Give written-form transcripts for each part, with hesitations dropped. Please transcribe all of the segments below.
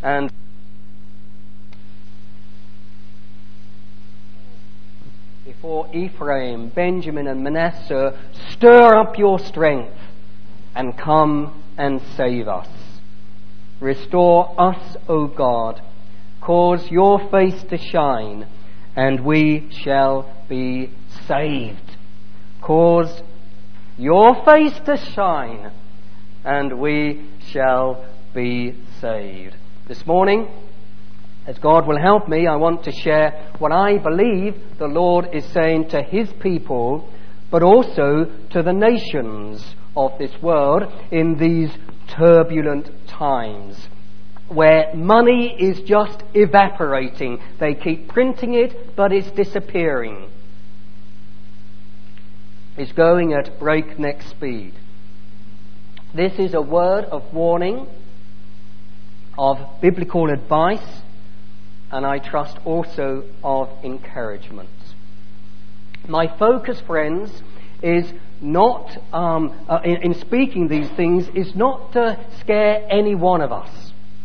And before Ephraim, Benjamin and Manasseh, stir up your strength and come and save us. Restore us, O God. Cause your face to shine, and we shall be saved. Cause your face to shine, and we shall be saved. This morning, as God will help me, I want to share what I believe the Lord is saying to His people, but also to the nations of this world in these turbulent times, where money is just evaporating. They keep printing it, but it's disappearing. It's going at breakneck speed. This is a word of warning, of biblical advice, and I trust also of encouragement. My focus, friends, is not, in speaking these things, is not to scare any one of us.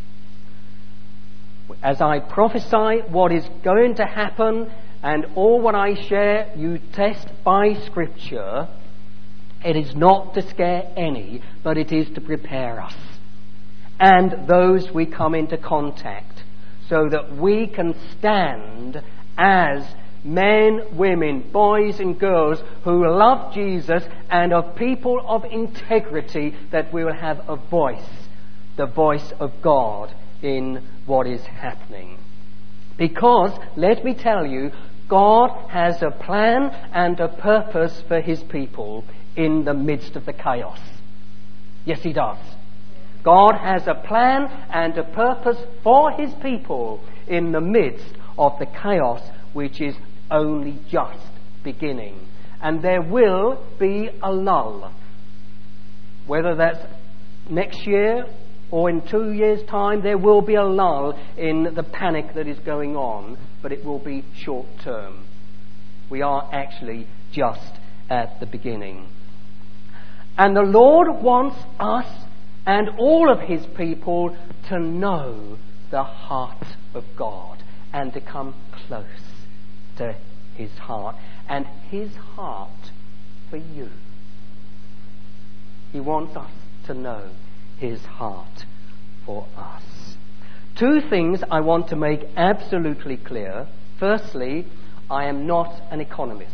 As I prophesy what is going to happen, and all what I share you test by Scripture, it is not to scare any, but it is to prepare us and those we come into contact, so that we can stand as men, women, boys and girls who love Jesus and are people of integrity, that we will have a voice, the voice of God in what is happening. Because, let me tell you, God has a plan and a purpose for His people in the midst of the chaos. Yes, He does. God has a plan and a purpose for His people in the midst of the chaos, which is only just beginning. And there will be a lull. Whether that's next year or in 2 years' time, there will be a lull in the panic that is going on, but it will be short term. We are actually just at the beginning. And the Lord wants us and all of His people to know the heart of God and to come close to His heart and His heart for you. He wants us to know His heart for us. Two things I want to make absolutely clear. Firstly, I am not an economist.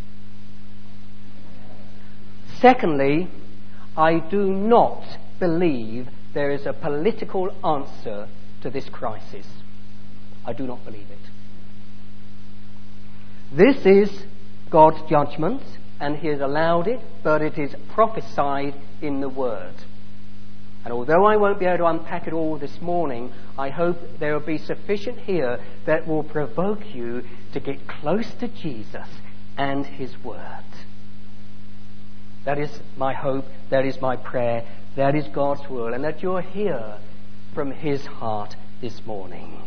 Secondly, I do not believe there is a political answer to this crisis. I do not believe it. This is God's judgment, and He has allowed it, but it is prophesied in the Word. And although I won't be able to unpack it all this morning, I hope there will be sufficient here that will provoke you to get close to Jesus and His Word. That is my hope, that is my prayer, that is God's will, and that you'll hear from His heart this morning.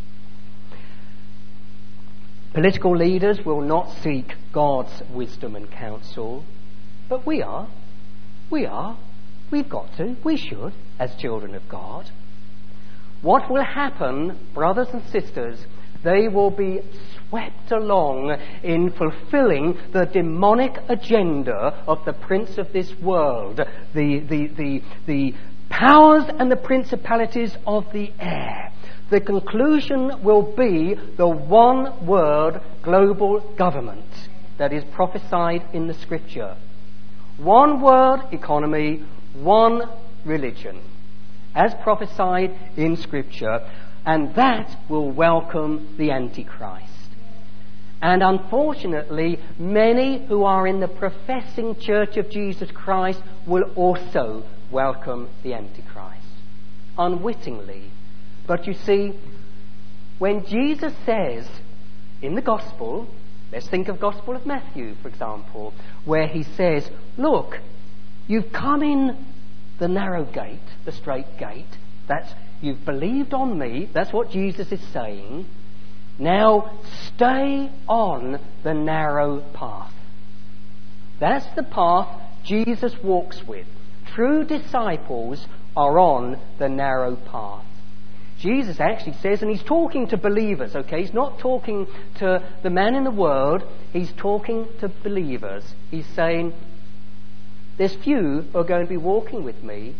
Political leaders will not seek God's wisdom and counsel, but we are. We've got to. We should, as children of God. What will happen, brothers and sisters, they will be swept along in fulfilling the demonic agenda of the prince of this world, the powers and the principalities of the air. The conclusion will be the one word global government that is prophesied in the Scripture. One word economy, one religion, as prophesied in Scripture, and that will welcome the Antichrist. And unfortunately, many who are in the professing Church of Jesus Christ will also welcome the Antichrist, unwittingly. But you see, when Jesus says in the Gospel, let's think of Gospel of Matthew, for example, where He says, look, you've come in the narrow gate, the straight gate. You've believed on me. That's what Jesus is saying. Now stay on the narrow path. That's the path Jesus walks with. True disciples are on the narrow path. Jesus actually says, and he's talking to believers, okay? He's not talking to the man in the world. He's talking to believers. He's saying, there's few who are going to be walking with me.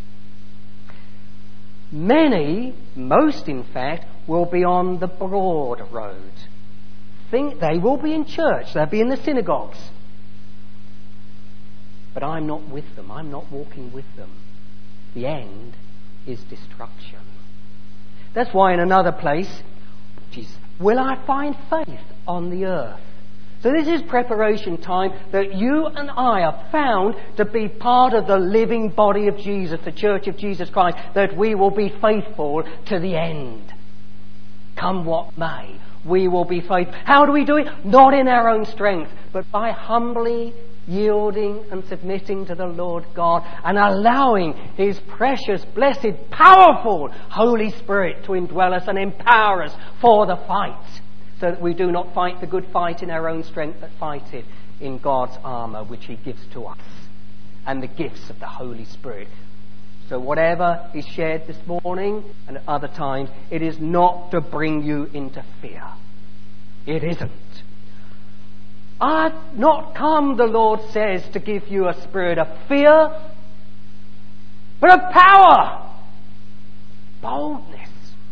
Many, most in fact, will be on the broad road. They will be in church. They'll be in the synagogues. But I'm not with them. I'm not walking with them. The end is destruction. That's why in another place, will I find faith on the earth? So this is preparation time that you and I are found to be part of the living body of Jesus, the Church of Jesus Christ, that we will be faithful to the end. Come what may, we will be faithful. How do we do it? Not in our own strength, but by humbly yielding and submitting to the Lord God and allowing His precious, blessed, powerful Holy Spirit to indwell us and empower us for the fight, so that we do not fight the good fight in our own strength, but fight it in God's armour which He gives to us, and the gifts of the Holy Spirit. So whatever is shared this morning and at other times, it is not to bring you into fear. It isn't. I've not come, the Lord says, to give you a spirit of fear, but of power, boldness.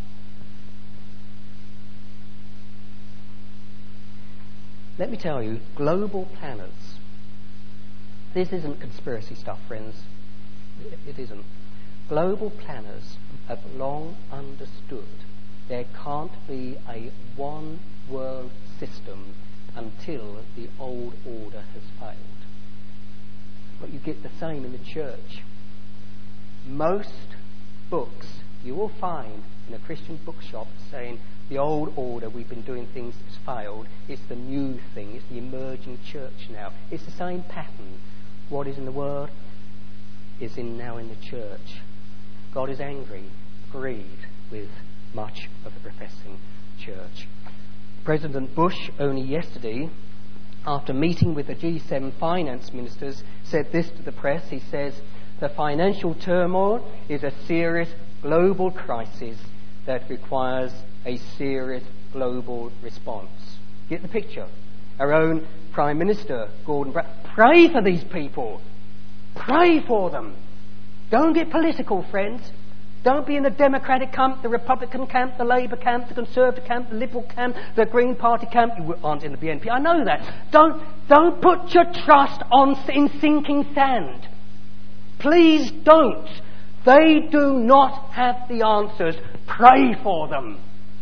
Let me tell you, global planners, this isn't conspiracy stuff, friends. It isn't. Global planners have long understood there can't be a one world system until the old order has failed. But you get the same in the church. Most books you will find in a Christian bookshop saying the old order, we've been doing things that's failed, it's the new thing, it's the emerging church now. It's the same pattern. What is in the Word is now in the church. God is angry, grieved with much of the professing church. President Bush, only yesterday, after meeting with the G7 finance ministers, said this to the press. He says, the financial turmoil is a serious global crisis that requires a serious global response. Get the picture? Our own Prime Minister, Gordon Brown, pray for these people. Pray for them. Don't get political, friends. Don't be in the Democratic camp, the Republican camp, the Labour camp, the Conservative camp, the Liberal camp, the Green Party camp. You aren't in the BNP. I know that. Don't put your trust in sinking sand. Please don't. They do not have the answers. Pray for them.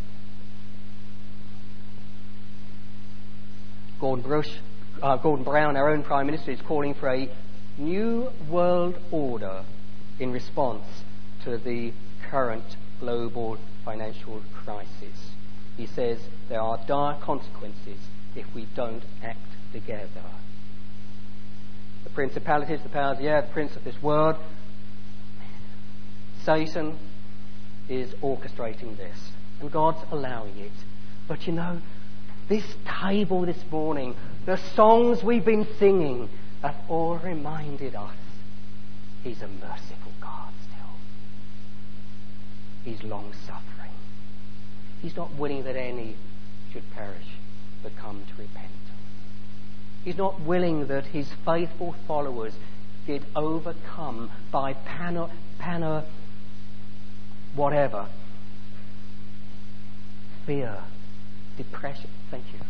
Gordon Brown, our own Prime Minister, is calling for a new world order in response to the current global financial crisis. He says there are dire consequences if we don't act together. The principalities, the powers, the prince of this world, Satan is orchestrating this, and God's allowing it. But you know, this table this morning, the songs we've been singing, have all reminded us He's a merciful God still. He's long-suffering. He's not willing that any should perish, but come to repentance. He's not willing that His faithful followers get overcome by whatever. Fear, depression. Thank you.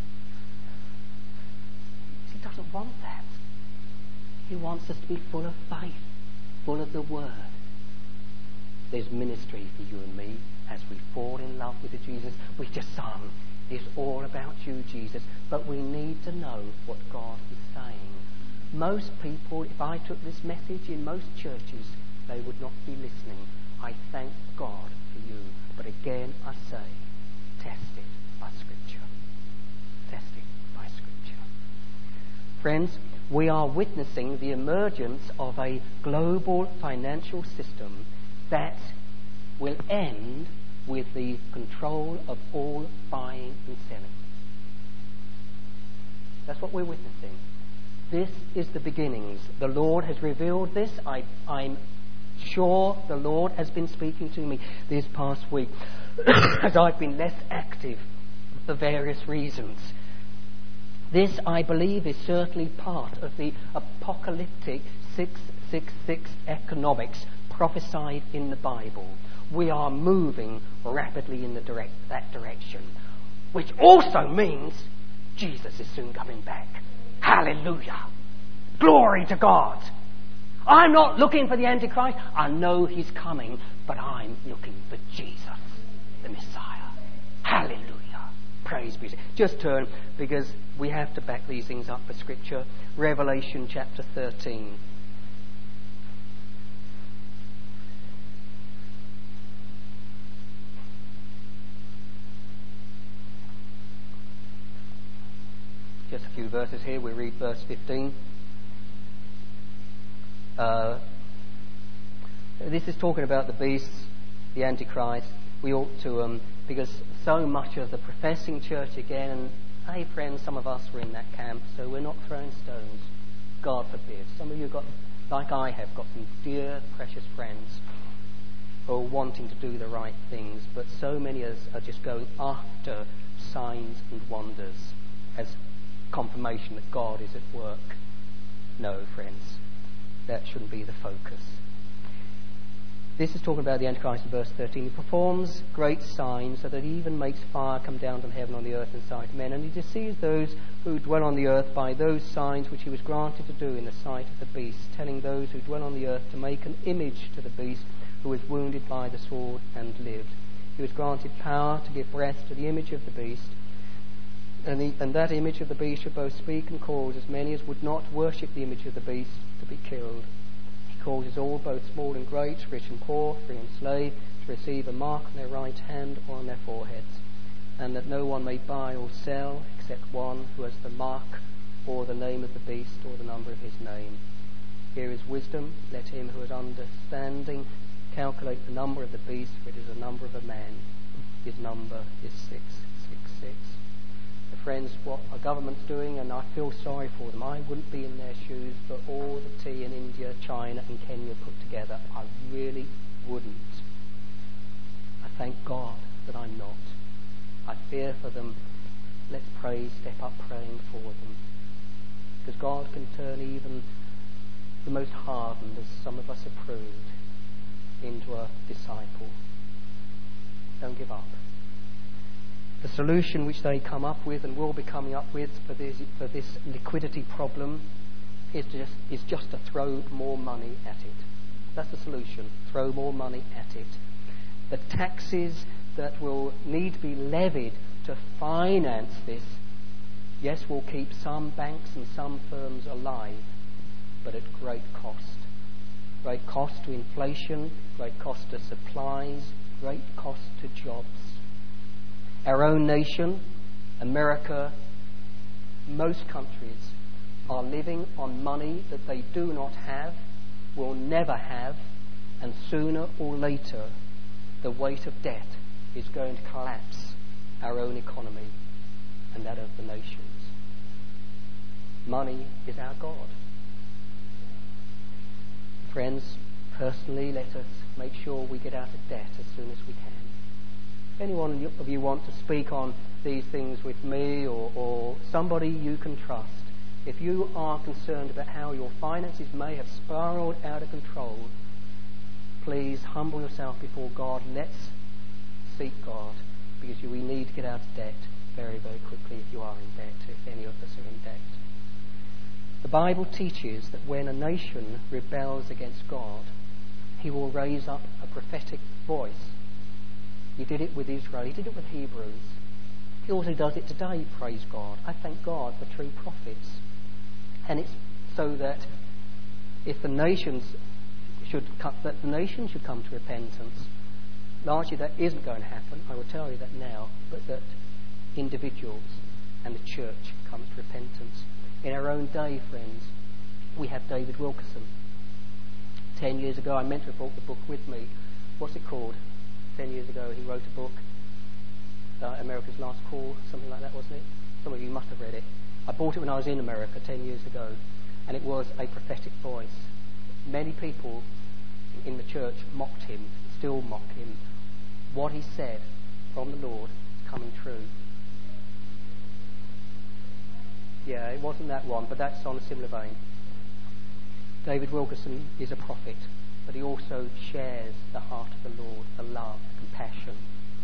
He doesn't want that. He wants us to be full of faith, full of the Word. There's ministry for you and me as we fall in love with the Jesus we just sung. It's all about you, Jesus. But we need to know what God is saying. Most people, if I took this message in most churches, they would not be listening. I thank God for you. But again, I say, test it by Scripture. Test it by Scripture. Friends, we are witnessing the emergence of a global financial system that will end with the control of all buying and selling. That's what we're witnessing. This is the beginnings. The Lord has revealed this. I'm sure the Lord has been speaking to me this past week as I've been less active for various reasons. This, I believe, is certainly part of the apocalyptic 666 economics prophesied in the Bible. We are moving rapidly in that direction, which also means Jesus is soon coming back. Hallelujah! Glory to God! I'm not looking for the Antichrist. I know he's coming, but I'm looking for Jesus, the Messiah. Hallelujah! Praise be. Just turn, because we have to back these things up for Scripture. Revelation chapter 13. Just a few verses here. We read verse 15. This is talking about the beasts, the Antichrist. We ought to, because so much of the professing church again, and hey friends, some of us were in that camp, so we're not throwing stones. God forbid. Some of you got, like I have, got some dear, precious friends who are wanting to do the right things, but so many of us are just going after signs and wonders as confirmation that God is at work. No, friends, that shouldn't be the focus. This is talking about the Antichrist in verse 13. He performs great signs so that he even makes fire come down from heaven on the earth in sight of men. And he deceives those who dwell on the earth by those signs which he was granted to do in the sight of the beast, telling those who dwell on the earth to make an image to the beast who was wounded by the sword and lived. He was granted power to give breath to the image of the beast, and that image of the beast should both speak and cause as many as would not worship the image of the beast to be killed. Causes all, both small and great, rich and poor, free and slave, to receive a mark on their right hand or on their foreheads, and that no one may buy or sell except one who has the mark or the name of the beast or the number of his name. Here is wisdom. Let him who has understanding calculate the number of the beast, for it is the number of a man. His number is 666. Friends, what our government's doing, and I feel sorry for them. I wouldn't be in their shoes for all the tea in India, China and Kenya put together. I really wouldn't. I thank God that I'm not. I fear for them. Let's pray, step up praying for them. Because God can turn even the most hardened, as some of us have proved, into a disciple. Don't give up. The solution which they come up with and will be coming up with for this liquidity problem is just to throw more money at it. That's the solution. Throw more money at it. The taxes that will need to be levied to finance this, yes, will keep some banks and some firms alive, but at great cost. Great cost to inflation, great cost to supplies, great cost to jobs. Our own nation, America, most countries are living on money that they do not have, will never have, and sooner or later the weight of debt is going to collapse our own economy and that of the nations. Money is our God. Friends, personally, let us make sure we get out of debt as soon as we can. If anyone of you want to speak on these things with me or somebody you can trust, if you are concerned about how your finances may have spiraled out of control, please humble yourself before God. Let's seek God, because we need to get out of debt very, very quickly if you are in debt, if any of us are in debt. The Bible teaches that when a nation rebels against God, he will raise up a prophetic voice. He did it with Israel. He did it with Hebrews. He also does it today, praise God. I thank God for true prophets. And it's so that if the nations should come to repentance, largely that isn't going to happen, I will tell you that now, but that individuals and the church come to repentance. In our own day, friends, we have David Wilkerson. 10 years ago, I meant to have brought the book with me. What's it called? 10 years ago, he wrote a book, America's Last Call, something like that, wasn't it? Some of you must have read it. I bought it when I was in America 10 years ago, and it was a prophetic voice. Many people, in the church mocked him, still mock him. What he said from the Lord is coming true. Yeah, it wasn't that one, but that's on a similar vein. David Wilkerson is a prophet, but he also shares the heart of the Lord, the love, the compassion.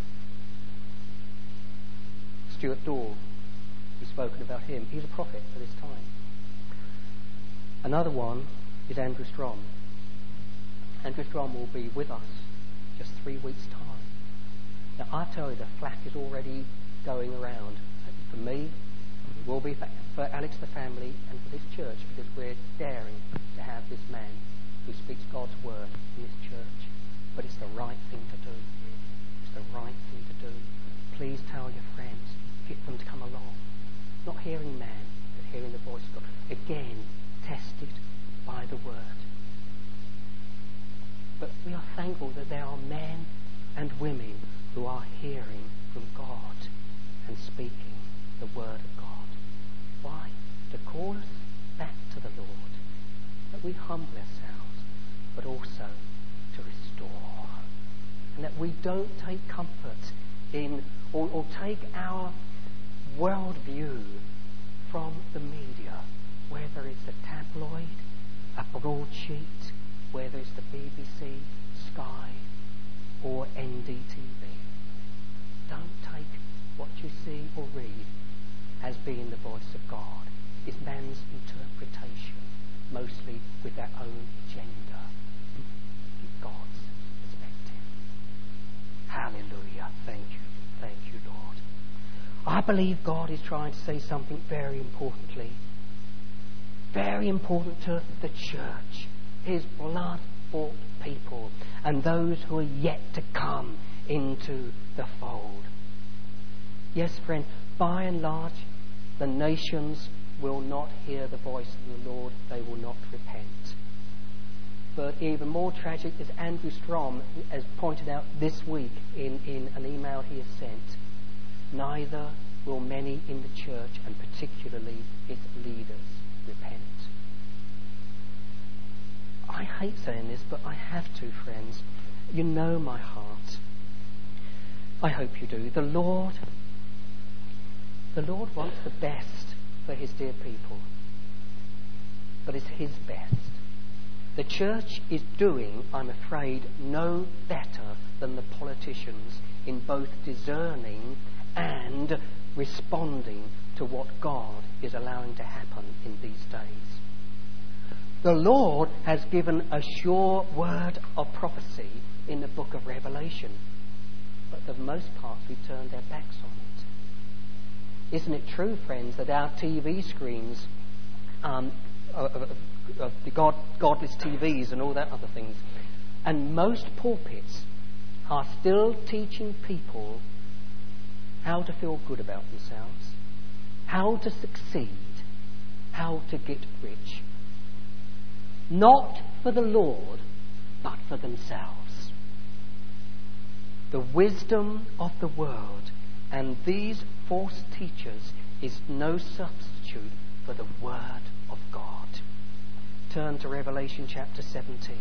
Stuart Dahl, we've spoken about him. He's a prophet for this time. Another one is Andrew Strom. Andrew Strom will be with us just 3 weeks' time. Now, I tell you, the flack is already going around. For me, it will be for Alex, the family, and for this church, because we're daring to have this man who speaks God's word in this church. But it's the right thing to do. It's the right thing to do. Please tell your friends, get them to come along. Not hearing man, but hearing the voice of God. Again, tested by the word. But we are thankful that there are men and women who are hearing from God and speaking the word of God. Why? To call us back to the Lord, that we humble ourselves, but also to restore. And that we don't take comfort in, or take our world view from the media, whether it's a tabloid, a broadsheet, whether it's the BBC, Sky, or NDTV. Don't take what you see or read as being the voice of God. It's man's interpretation, mostly with their own agenda. In God's perspective. Hallelujah. Thank you, Lord. I believe God is trying to say something very importantly. Very important to the church. His blood-bought people and those who are yet to come into the fold. Yes, friend, by and large, the nations will not hear the voice of the Lord. They will not repent. But even more tragic, as Andrew Strom has pointed out this week in an email he has sent, neither will many in the church, and particularly its leaders, repent. I hate saying this, but I have to, friends. You know my heart. I hope you do. The Lord wants the best for his dear people, but it's his best. The church is doing, I'm afraid, no better than the politicians in both discerning and responding to what God is allowing to happen in these days. The Lord has given a sure word of prophecy in the book of Revelation, but for the most part we've turned our backs on it. Isn't it true, friends, that our TV screens, the godless TVs and all that other things, and most pulpits are still teaching people how to feel good about themselves, how to succeed, how to get rich. Not for the Lord, but for themselves. The wisdom of the world and these false teachers is no substitute for the Word of God. Turn to Revelation chapter 17.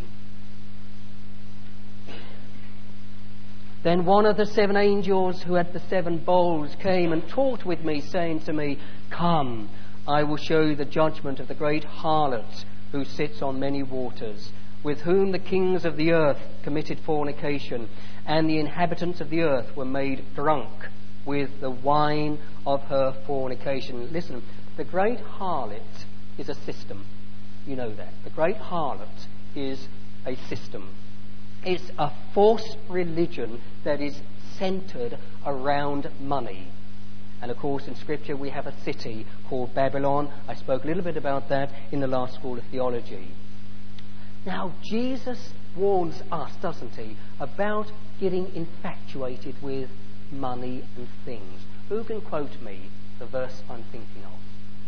Then one of the 7 angels who had the 7 bowls came and talked with me, saying to me, "Come, I will show you the judgment of the great harlot who sits on many waters, with whom the kings of the earth committed fornication, and the inhabitants of the earth were made drunk with the wine of her fornication." Listen, the great harlot is a system. You know that. The great harlot is a system. It's a false religion that is centred around money. And of course in Scripture we have a city called Babylon. I spoke a little bit about that in the last School of Theology. Now Jesus warns us, doesn't he, about getting infatuated with money and things. Who can quote me the verse I'm thinking of?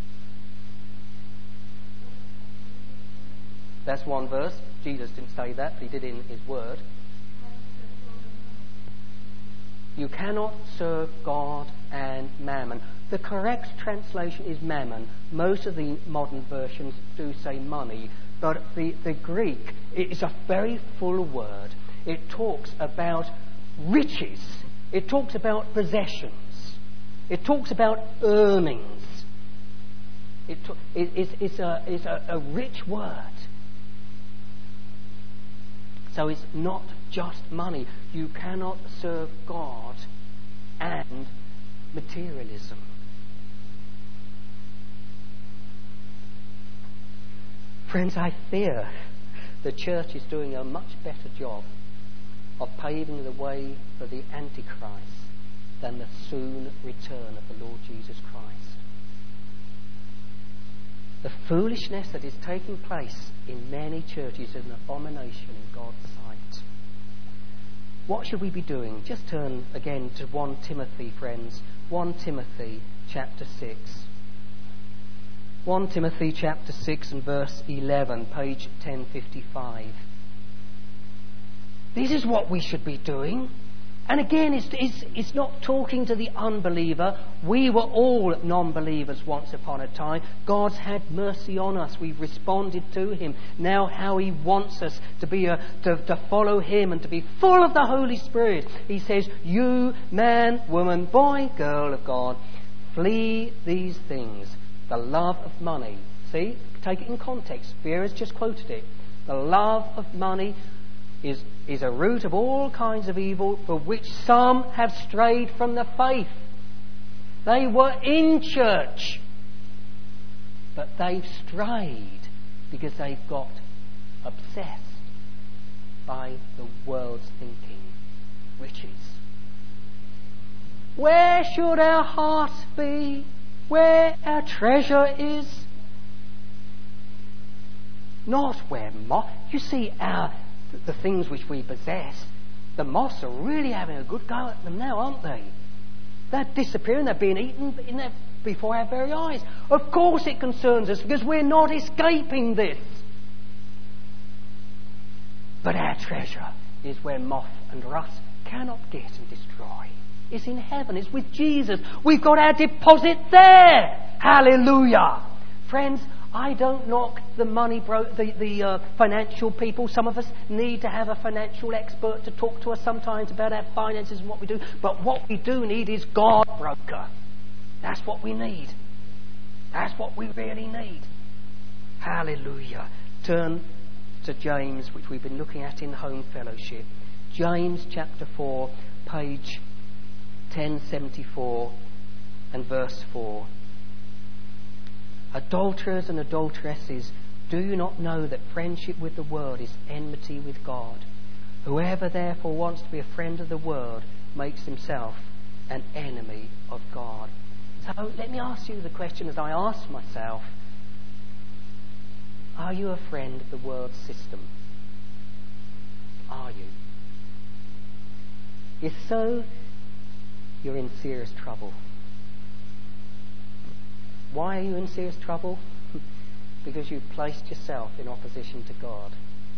That's one verse. Jesus didn't say that, but he did in his word. You cannot serve God and mammon. The correct translation is mammon. Most of the modern versions do say money, but the Greek is a very full word. It talks about riches. It talks about possessions. It talks about earnings. It's a rich word. So it's not just money. You cannot serve God and materialism. Friends, I fear the church is doing a much better job of paving the way for the Antichrist than the soon return of the Lord Jesus Christ. The foolishness that is taking place in many churches is an abomination in God's sight. What should we be doing? Just turn again to 1 Timothy, friends. 1 Timothy chapter 6. 1 Timothy chapter 6 and verse 11, page 1055. This is what we should be doing. And again, it's not talking to the unbeliever. We were all non-believers once upon a time. God's had mercy on us. We've responded to Him. Now how He wants us to be to follow Him and to be full of the Holy Spirit. He says, you, man, woman, boy, girl of God, flee these things. The love of money. See? Take it in context. Vera's just quoted it. The love of money is a root of all kinds of evil, for which some have strayed from the faith. They were in church, but they've strayed because they've got obsessed by the world's thinking, riches. Where should our heart be? Where our treasure is? Not where moth. You see, the things which we possess, the moths are really having a good go at them now, aren't they? They're disappearing, they're being eaten before our very eyes. Of course it concerns us because we're not escaping this. But our treasure is where moth and rust cannot get and destroy. It's in heaven, it's with Jesus. We've got our deposit there. Hallelujah. Friends, I don't knock the the financial people. Some of us need to have a financial expert to talk to us sometimes about our finances and what we do. But what we do need is God broker. That's what we need. That's what we really need. Hallelujah. Turn to James, which we've been looking at in home fellowship. James chapter 4, page 1074 and verse 4. Adulterers and adulteresses, do you not know that friendship with the world is enmity with God? Whoever therefore wants to be a friend of the world makes himself an enemy of God. So let me ask you the question as I ask myself. Are you a friend of the world system? Are you? If so, you're in serious trouble. Why are you in serious trouble? Because you've placed yourself in opposition to God.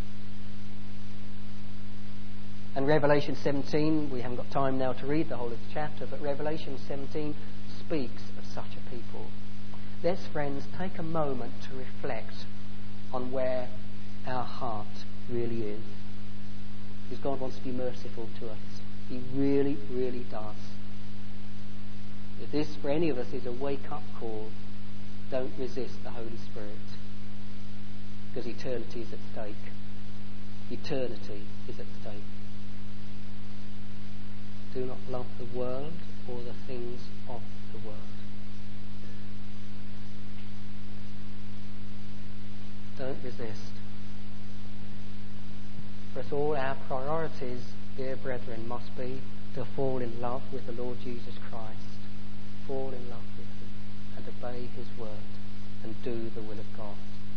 And Revelation 17, we haven't got time now to read the whole of the chapter, but Revelation 17 speaks of such a people. Let's, friends, take a moment to reflect on where our heart really is. Because God wants to be merciful to us. He really, really does. If this for any of us is a wake-up call, don't resist the Holy Spirit. Because eternity is at stake. Eternity is at stake. Do not love the world or the things of the world. Don't resist. For us all, our priorities, dear brethren, must be to fall in love with the Lord Jesus Christ. Fall in love with Him and obey His word and do the will of God.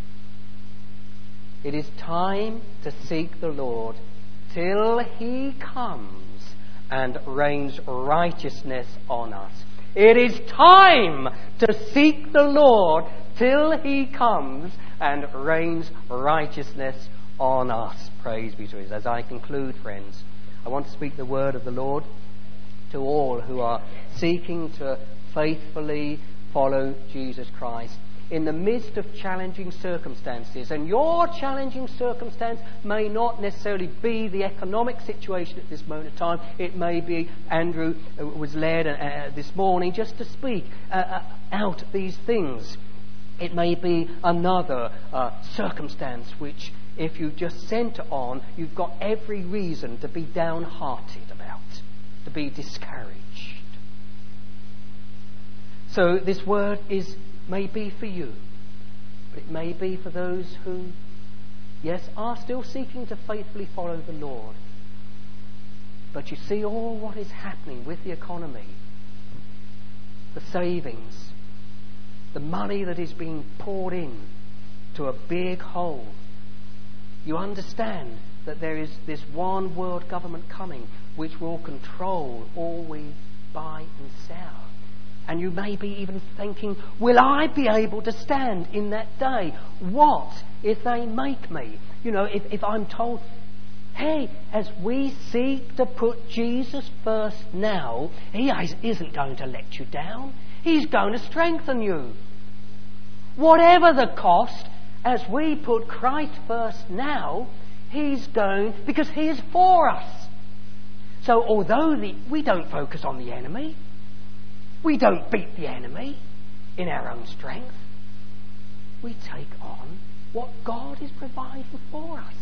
It is time to seek the Lord till He comes and rains righteousness on us. It is time to seek the Lord till He comes and rains righteousness on us. Praise be to Him. As I conclude, friends, I want to speak the word of the Lord to all who are seeking to faithfully follow Jesus Christ. in the midst of challenging circumstances. And your challenging circumstance may not necessarily be the economic situation at this moment in time. It may be, Andrew was led this morning just to speak out these things. It may be another circumstance which, if you just centre on, you've got every reason to be downhearted about, to be discouraged. So this word may be for you, but it may be for those who, yes, are still seeking to faithfully follow the Lord. But you see all what is happening with the economy, the savings, the money that is being poured in to a big hole. You understand that there is this one world government coming which will control all we buy and sell. And you may be even thinking, will I be able to stand in that day? What if they make me? You know, if I'm told, hey, as we seek to put Jesus first now, He isn't going to let you down. He's going to strengthen you. Whatever the cost, as we put Christ first now, He's going, because He is for us. So although we don't focus on the enemy, we don't beat the enemy in our own strength, we take on what God is providing for us.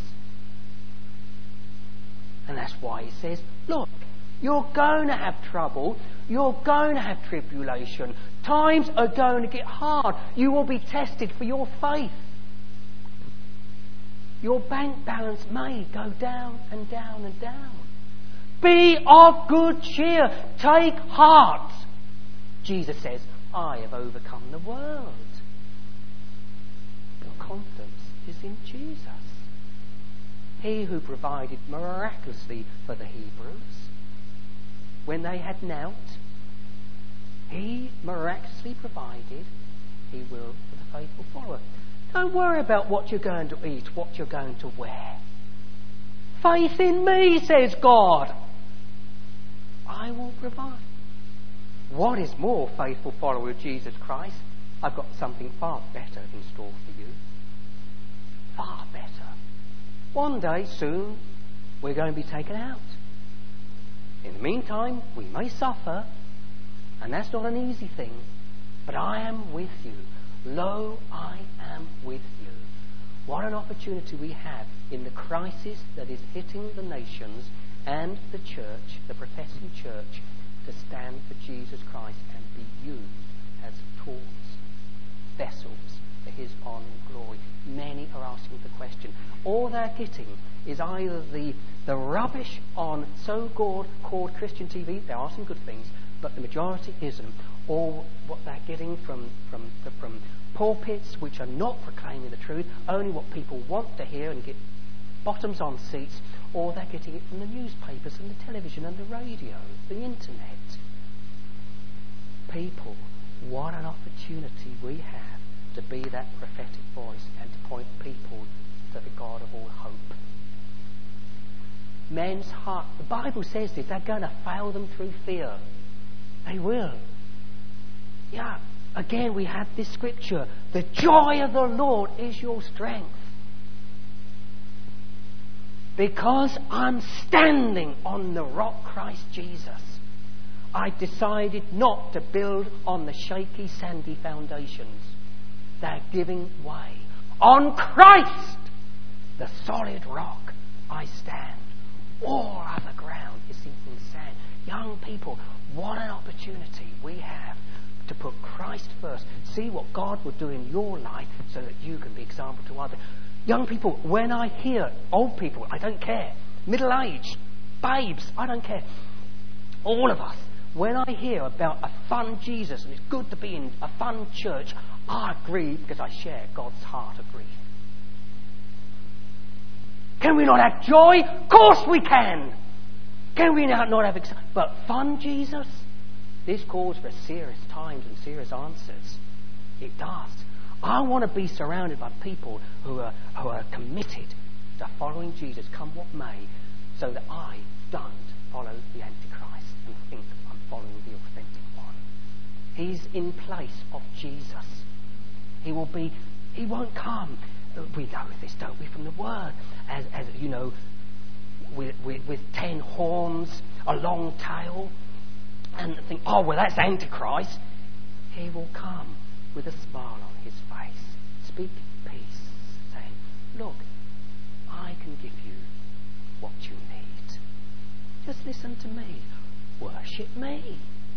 And that's why He says, look, you're going to have trouble, you're going to have tribulation, times are going to get hard, you will be tested for your faith. Your bank balance may go down and down and down. Be of good cheer, take heart. Jesus says, I have overcome the world. Your confidence is in Jesus. He who provided miraculously for the Hebrews when they had naught, He miraculously provided, He will for the faithful follower. Don't worry about what you're going to eat, what you're going to wear. Faith in me, says God. I will provide. What is more, faithful follower of Jesus Christ? I've got something far better in store for you. Far better. One day, soon, we're going to be taken out. In the meantime, we may suffer, and that's not an easy thing. But I am with you. Lo, I am with you. What an opportunity we have in the crisis that is hitting the nations and the church, the professing church, to stand for Jesus Christ and be used as tools, vessels for His honour and glory. Many are asking the question. All they're getting is either the rubbish on so-called Christian TV. There are some good things, but the majority isn't. Or what they're getting from pulpits which are not proclaiming the truth, only what people want to hear and get bottoms on seats, or they're getting it from the newspapers and the television and the radio, the internet. People, what an opportunity we have to be that prophetic voice and to point people to the God of all hope. Men's heart, the Bible says this, they're going to fail them through fear. They will. Yeah, again we have this scripture, the joy of the Lord is your strength. Because I'm standing on the rock Christ Jesus, I decided not to build on the shaky, sandy foundations. They're giving way. On Christ, the solid rock, I stand. All other ground is sinking sand. Young people, what an opportunity we have to put Christ first. See what God will do in your life so that you can be example to others. Young people, when I hear old people, I don't care. Middle-aged, babes, I don't care. All of us, when I hear about a fun Jesus and it's good to be in a fun church, I agree because I share God's heart of grief. Can we not have joy? Of course we can. Can we not have excitement? But fun Jesus? This calls for serious times and serious answers. It does. I want to be surrounded by people who are committed to following Jesus, come what may, so that I don't follow the Antichrist and think I'm following the authentic one. He's in place of Jesus. He won't come. We know this, don't we, from the Word? As you know, with 10 horns, a long tail, and think, oh, well, that's Antichrist. He will come with a smile on his face, speak peace, saying, look, I can give you what you need. Just listen to me. Worship me.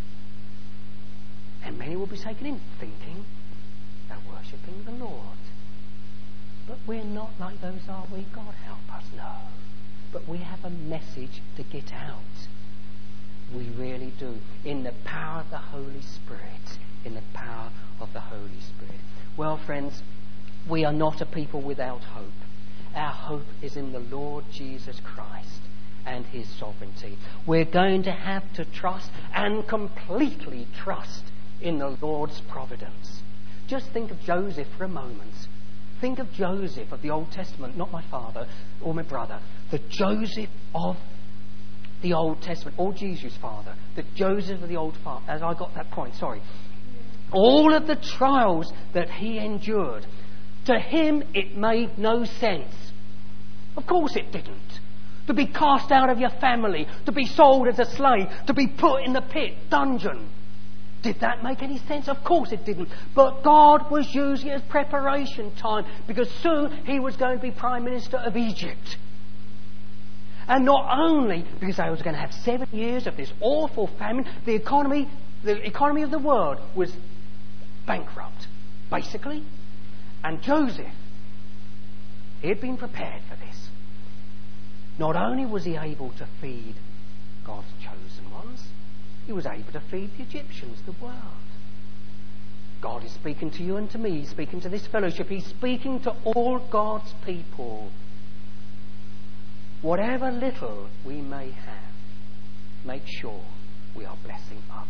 And many will be taken in thinking they're worshipping the Lord. But we're not like those, are we? God help us. No. But we have a message to get out. We really do. In the power of the Holy Spirit. In the power of the Holy Spirit. Well, friends, we are not a people without hope. Our hope is in the Lord Jesus Christ and his sovereignty. We're going to have to trust and completely trust in the Lord's providence. Just think of Joseph for a moment. Think of Joseph of the Old Testament, not my father or my brother. The Joseph of the Old Testament, or Jesus' father. The Joseph of the Old Father. As I got that point, sorry. All of the trials that he endured, to him it made no sense. Of course it didn't. To be cast out of your family, to be sold as a slave, to be put in the pit, dungeon. Did that make any sense? Of course it didn't. But God was using it as preparation time, because soon he was going to be Prime Minister of Egypt. And not only because they was going to have 7 years of this awful famine, the economy of the world was bankrupt, basically. And Joseph, he had been prepared for this. Not only was he able to feed God's chosen ones, he was able to feed the Egyptians, the world. God is speaking to you and to me. He's speaking to this fellowship. He's speaking to all God's people. Whatever little we may have, make sure we are blessing others.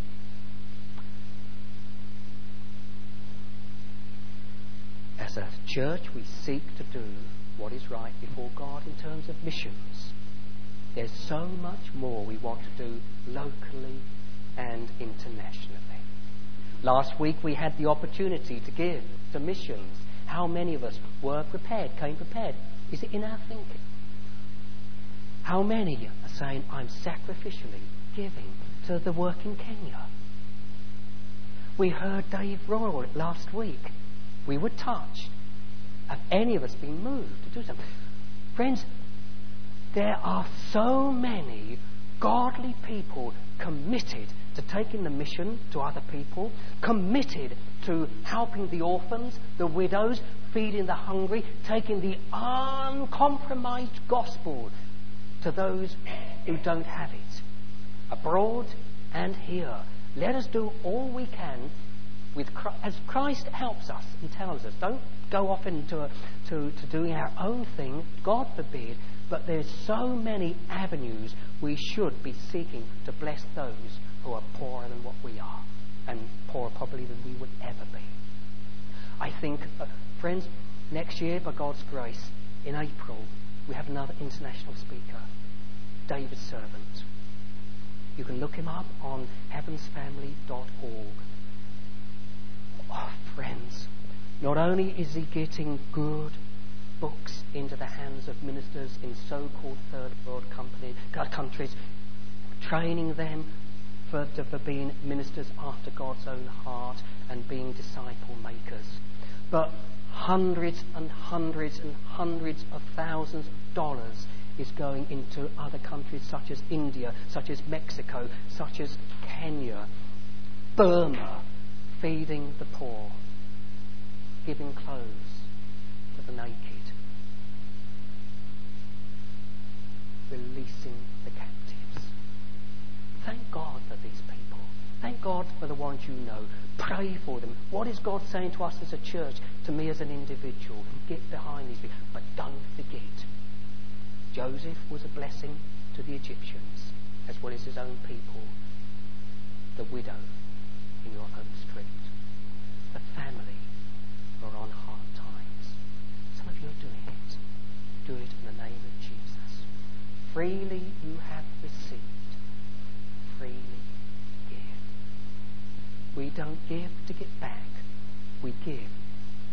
As a church, we seek to do what is right before God in terms of missions. There's so much more we want to do locally and internationally. Last week we had the opportunity to give to missions. How many of us were prepared, came prepared? Is it in our thinking? How many are saying, I'm sacrificially giving to the work in Kenya? We heard Dave Royal last week. We were touched. Have any of us been moved to do something? Friends, there are so many godly people committed to taking the mission to other people, committed to helping the orphans, the widows, feeding the hungry, taking the uncompromised gospel to those who don't have it, abroad and here. Let us do all we can as Christ helps us and tells us. Don't go off into to doing our own thing, God forbid, but there's so many avenues we should be seeking to bless those who are poorer than what we are, and poorer probably than we would ever be. I think, friends, next year, by God's grace, in April, we have another international speaker, David Servant. You can look him up on heavensfamily.org. Oh, friends, not only is he getting good books into the hands of ministers in so-called third world countries, training them for being ministers after God's own heart and being disciple makers, but hundreds and hundreds and hundreds of thousands of dollars is going into other countries such as India, such as Mexico, such as Kenya, Burma, feeding the poor, giving clothes to the naked, releasing the captives. Thank God for these people. Thank God for the ones you know. Pray for them. What is God saying to us as a church, to me as an individual? Get behind these people. But don't forget, Joseph was a blessing to the Egyptians as well as his own people. The widow in your home street. The family who are on hard times. Some of you are doing it. Do it in the name of Jesus. Freely you have received. Freely give. We don't give to get back. We give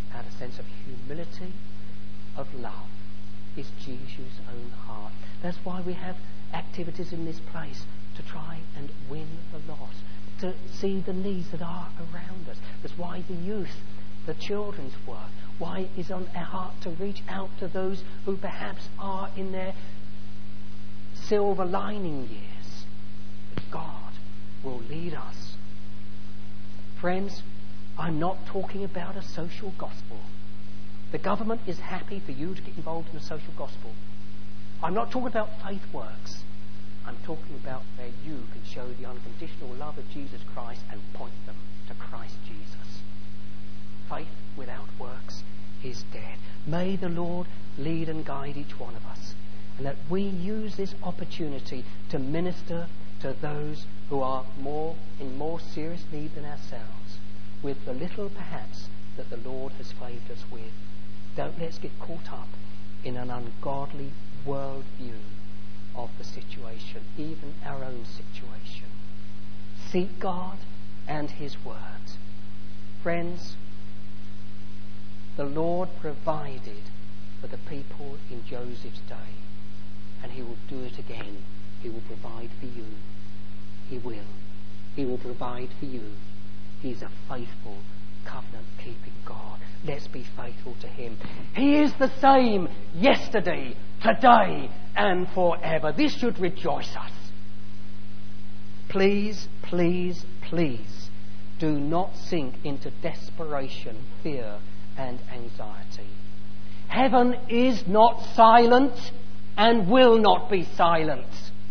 out of a sense of humility, of love, is Jesus' own heart. That's why we have activities in this place, to try and win the lost, to see the needs that are around us. That's why the youth, the children's work, why it is on our heart to reach out to those who perhaps are in their silver lining years. But God will lead us. Friends, I'm not talking about a social gospel. The government is happy for you to get involved in the social gospel. I'm not talking about faith works. I'm talking about where you can show the unconditional love of Jesus Christ and point them to Christ Jesus. Faith without works is dead. May the Lord lead and guide each one of us, and that we use this opportunity to minister to those who are in more serious need than ourselves, with the little perhaps that the Lord has favoured us with. Don't let's get caught up in an ungodly world view of the situation, even our own situation. Seek God and His Word. Friends, the Lord provided for the people in Joseph's day, and He will do it again. He will provide for you. He will. He will provide for you. He's a faithful, covenant-keeping God. Let's be faithful to Him. He is the same yesterday, today, and forever. This should rejoice us. Please, please, please, do not sink into desperation, fear, and anxiety. Heaven is not silent and will not be silent.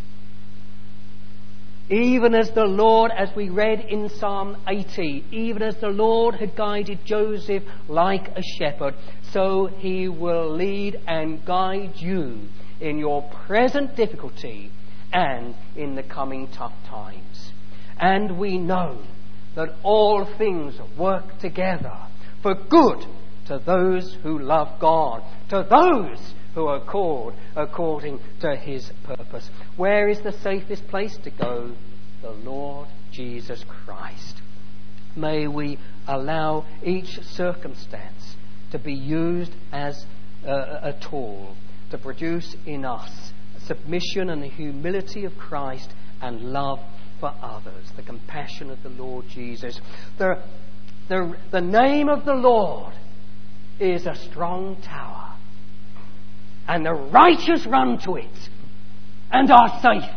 Even as the Lord, as we read in Psalm 80, even as the Lord had guided Joseph like a shepherd, so He will lead and guide you in your present difficulty and in the coming tough times. And we know that all things work together for good to those who love God, to those who are called according to His purpose. Where is the safest place to go? The Lord Jesus Christ. May we allow each circumstance to be used as a tool to produce in us submission and the humility of Christ and love for others, the compassion of the Lord Jesus. The name of the Lord is a strong tower, and the righteous run to it and are safe.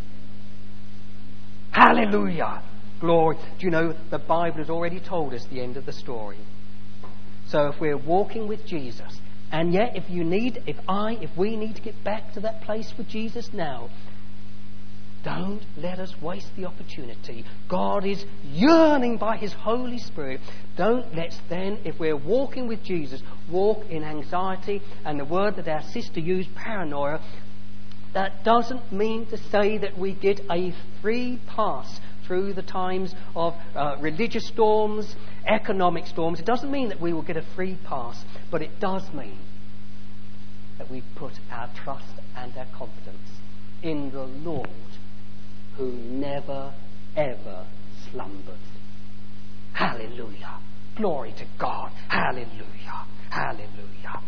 Hallelujah. Glory. Do you know the Bible has already told us the end of the story? So if we're walking with Jesus, and yet if we need to get back to that place with Jesus now, don't let us waste the opportunity. God is yearning by His Holy Spirit. Don't let's then, if we're walking with Jesus, walk in anxiety, and the word that our sister used, paranoia. That doesn't mean to say that we get a free pass through the times of religious storms, economic storms. It doesn't mean that we will get a free pass, but it does mean that we put our trust and our confidence in the Lord, who never, ever slumbers. Hallelujah. Glory to God. Hallelujah. Hallelujah.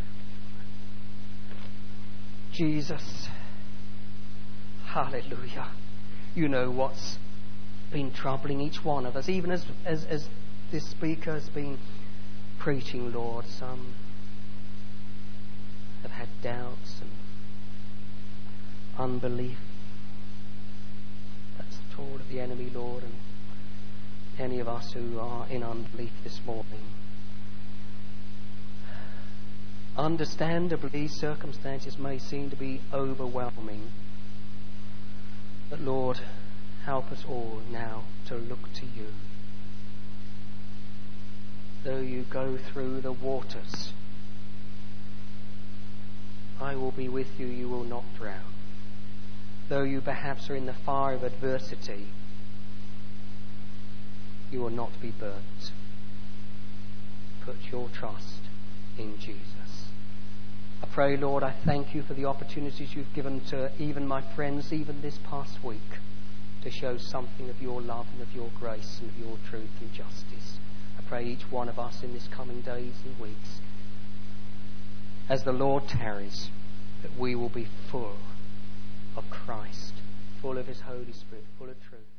Jesus. Hallelujah. You know what's been troubling each one of us, even as this speaker has been preaching, Lord. Some have had doubts and unbelief. That's the tool of the enemy, Lord, and any of us who are in unbelief this morning. Understandably, circumstances may seem to be overwhelming. But Lord, help us all now to look to You. Though You go through the waters, I will be with You, You will not drown. Though You perhaps are in the fire of adversity, You will not be burnt. Put your trust in Jesus. I pray, Lord, I thank You for the opportunities You've given to even my friends, even this past week, to show something of Your love and of Your grace and of Your truth and justice. I pray each one of us in this coming days and weeks, as the Lord tarries, that we will be full of Christ, full of His Holy Spirit, full of truth.